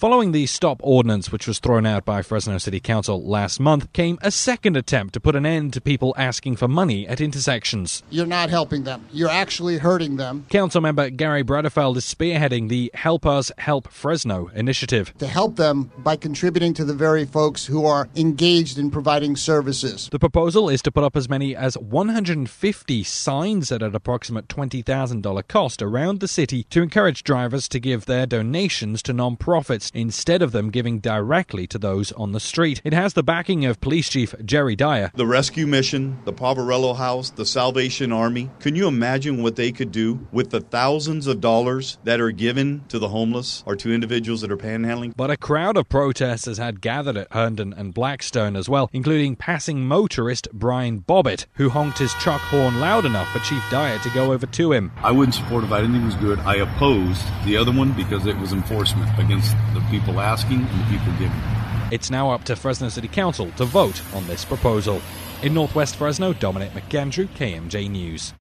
Following the stop ordinance which was thrown out by Fresno City Council last month came a second attempt to put an end to people asking for money at intersections. You're not helping them. You're actually hurting them. Councilmember Gary Bredefeld is spearheading the Help Us Help Fresno initiative. To help them by contributing to the very folks who are engaged in providing services. The proposal is to put up as many as 150 signs at an approximate $20,000 cost around the city to encourage drivers to give their donations to non-profits instead of them giving directly to those on the street. It has the backing of Police Chief Jerry Dyer. The Rescue Mission, the Poverello House, the Salvation Army. Can you imagine what they could do with the thousands of dollars that are given to the homeless or to individuals that are panhandling? But a crowd of protesters had gathered at Herndon and Blackstone as well, including passing motorist Brian Bobbitt, who honked his truck horn loud enough for Chief Dyer to go over to him. I wouldn't support it if I didn't think it was good. I opposed the other one because it was enforcement against the people asking and the people giving. It's now up to Fresno City Council to vote on this proposal. In Northwest Fresno, Dominic McAndrew, KMJ News.